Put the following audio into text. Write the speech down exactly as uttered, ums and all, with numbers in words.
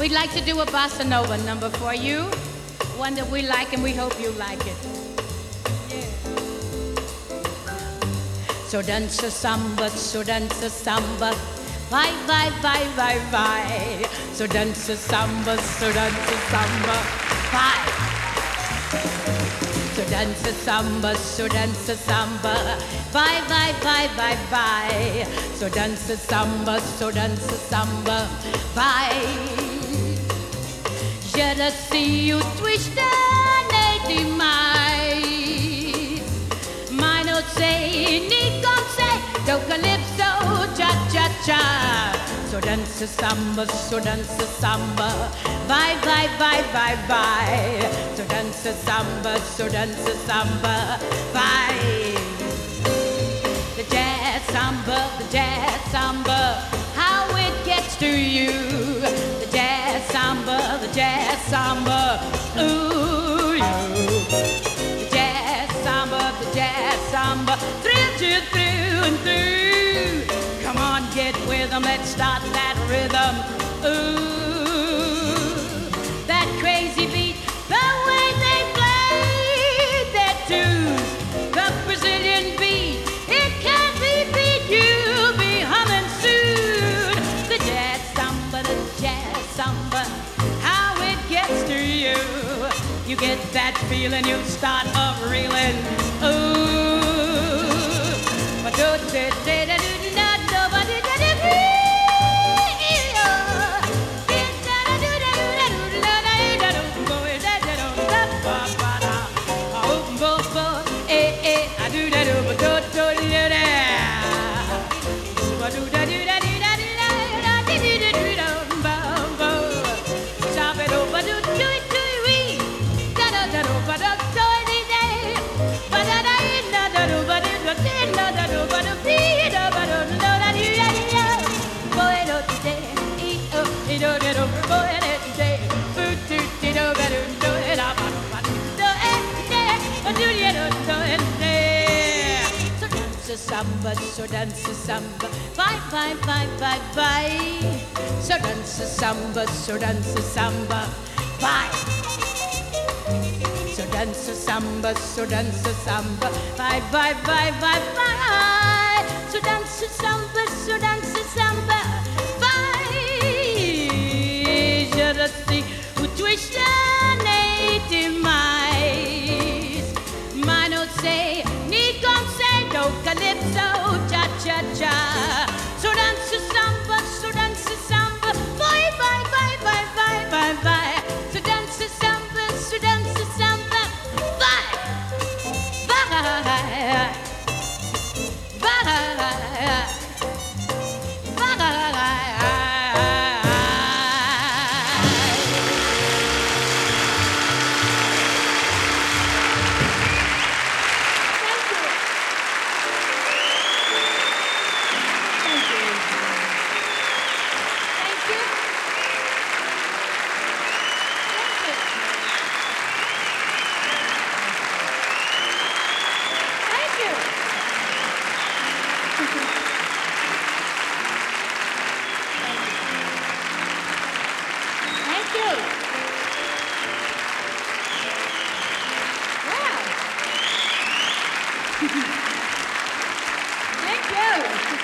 We'd like to do a bossa nova number for you, one that we like and we hope you like it. Yeah. So dance a samba, so dance a samba, vai, vai, vai, vai, vai. So dance a samba, so dance a samba, vai. So dance a samba, so dance a samba, vai, vai, vai, vai, vai. So dance a samba, so dance a samba, vai. Je see you twist ne demais. My notes say, ni come say, do calypso, cha cha cha. So dance a samba, so dance a samba, vai, vai, vai, vai, vai. So dance a samba, so dance a samba, vai. The jazz samba, the jazz samba, how it gets to you. The jazz samba, the jazz samba, ooh, you. The jazz samba, the jazz samba, thrills you through and through. Come on, get with them, let's start that rhythm. Ooh, that crazy beat, the way they play their tunes, the Brazilian beat, it can't be beat, you'll be humming soon. The jazz samba, the jazz samba, how it gets to you. You get that feeling, you start up reeling. Ooh, but do do do do do do do do do do. Samba, so dance a samba, vai, vai, vai, vai, vai. So dance a samba, so dance a samba, vai. So dance a samba, so dance a samba, vai, vai, vai, vai, vai. So dance a samba, so dance a samba, vai. Je le sais, où twist ne demais. My notes say, ni come say, no calypso, cha cha cha. So dance a samba, so dance a samba, vai, vai, vai, vai, vai, vai, vai. So dance a samba, so dance a samba, vai, vai, vai. Thank you.